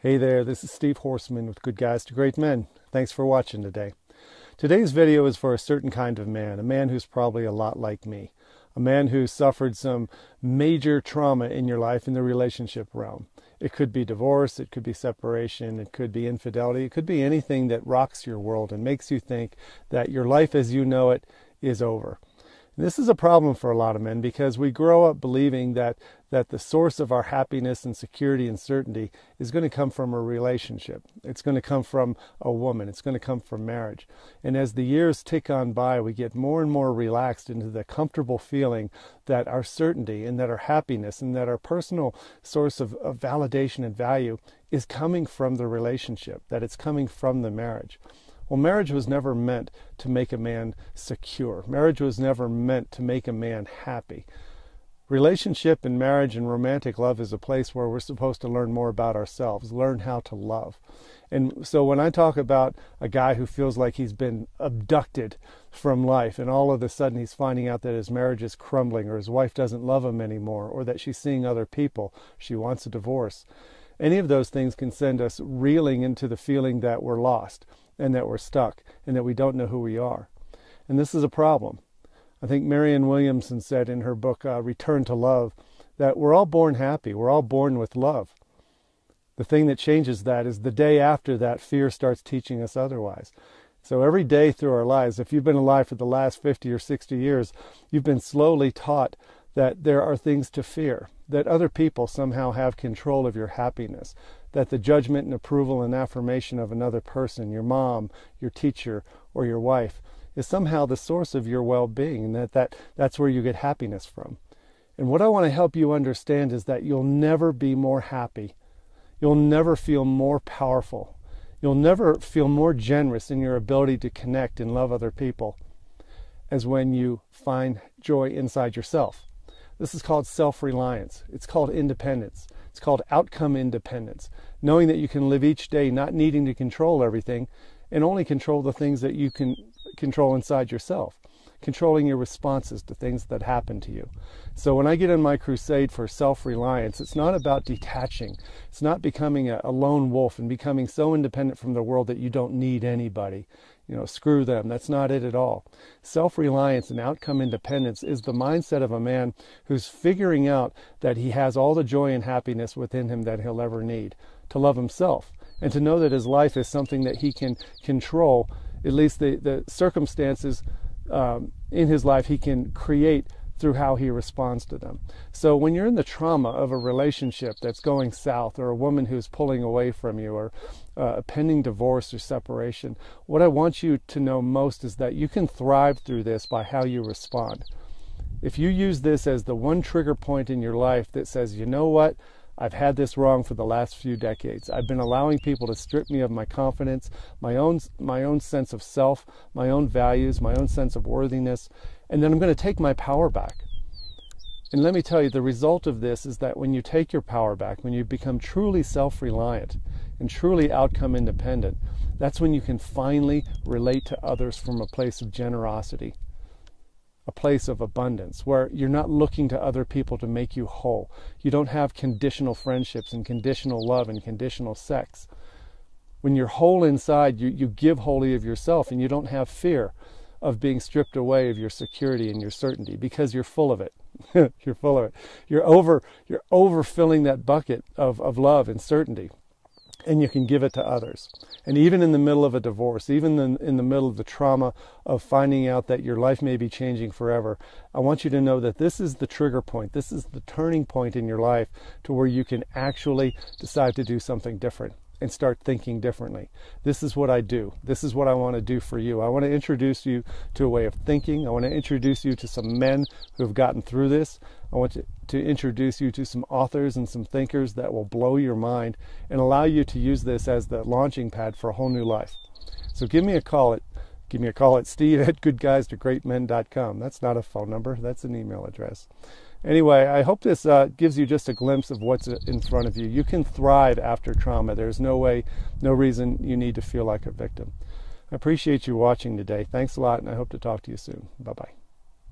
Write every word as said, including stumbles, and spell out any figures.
Hey there, this is Steve Horseman with Good Guys to Great Men. Thanks for watching today. Today's video is for a certain kind of man, a man who's probably a lot like me, a man who suffered some major trauma in your life in the relationship realm. It could be divorce, it could be separation, it could be infidelity, it could be anything that rocks your world and makes you think that your life as you know it is over. This is a problem for a lot of men because we grow up believing that, that the source of our happiness and security and certainty is going to come from a relationship. It's going to come from a woman. It's going to come from marriage. And as the years tick on by, we get more and more relaxed into the comfortable feeling that our certainty and that our happiness and that our personal source of, of validation and value is coming from the relationship, that it's coming from the marriage. Well, marriage was never meant to make a man secure. Marriage was never meant to make a man happy. Relationship and marriage and romantic love is a place where we're supposed to learn more about ourselves, learn how to love. And so when I talk about a guy who feels like he's been abducted from life and all of a sudden he's finding out that his marriage is crumbling or his wife doesn't love him anymore or that she's seeing other people, she wants a divorce, any of those things can send us reeling into the feeling that we're lost and that we're stuck and that we don't know who we are. And this is a problem. I think Marianne Williamson said in her book, uh, Return to Love, that we're all born happy. We're all born with love. The thing that changes that is the day after that, fear starts teaching us otherwise. So every day through our lives, if you've been alive for the last fifty or sixty years, you've been slowly taught that there are things to fear, that other people somehow have control of your happiness, that the judgment and approval and affirmation of another person, your mom, your teacher, or your wife, is somehow the source of your well-being, and that, that that's where you get happiness from. And what I want to help you understand is that you'll never be more happy. You'll never feel more powerful. You'll never feel more generous in your ability to connect and love other people as when you find joy inside yourself. This is called self-reliance. It's called independence. It's called outcome independence. Knowing that you can live each day not needing to control everything and only control the things that you can control inside yourself. Controlling your responses to things that happen to you. So when I get on my crusade for self-reliance, it's not about detaching. It's not becoming a, a lone wolf and becoming so independent from the world that you don't need anybody. You know, screw them. That's not it at all. Self-reliance and outcome independence is the mindset of a man who's figuring out that he has all the joy and happiness within him that he'll ever need to love himself and to know that his life is something that he can control, at least the, the circumstances um, in his life he can create through how he responds to them. So when you're in the trauma of a relationship that's going south, or a woman who's pulling away from you, or uh, a pending divorce or separation, what I want you to know most is that you can thrive through this by how you respond. If you use this as the one trigger point in your life that says, you know what, I've had this wrong for the last few decades. I've been allowing people to strip me of my confidence, my own, my own sense of self, my own values, my own sense of worthiness, and then I'm going to take my power back. And let me tell you, the result of this is that when you take your power back, when you become truly self-reliant and truly outcome independent, that's when you can finally relate to others from a place of generosity, a place of abundance, where you're not looking to other people to make you whole. You don't have conditional friendships and conditional love and conditional sex. When you're whole inside, you, you give wholly of yourself, and you don't have fear of being stripped away of your security and your certainty because you're full of it. You're full of it. You're over, you're overfilling that bucket of, of love and certainty, and you can give it to others. And even in the middle of a divorce, even in, in the middle of the trauma of finding out that your life may be changing forever, I want you to know that this is the trigger point. This is the turning point in your life to where you can actually decide to do something different and start thinking differently. This is what I do. This is what I want to do for you. I want to introduce you to a way of thinking. I want to introduce you to some men who have gotten through this. I want to, to introduce you to some authors and some thinkers that will blow your mind and allow you to use this as the launching pad for a whole new life. So give me a call at give me a call at Steve at good guys to great men dot com. That's not a phone number. That's an email address. Anyway, I hope this uh, gives you just a glimpse of what's in front of you. You can thrive after trauma. There's no way, no reason you need to feel like a victim. I appreciate you watching today. Thanks a lot, and I hope to talk to you soon. Bye-bye.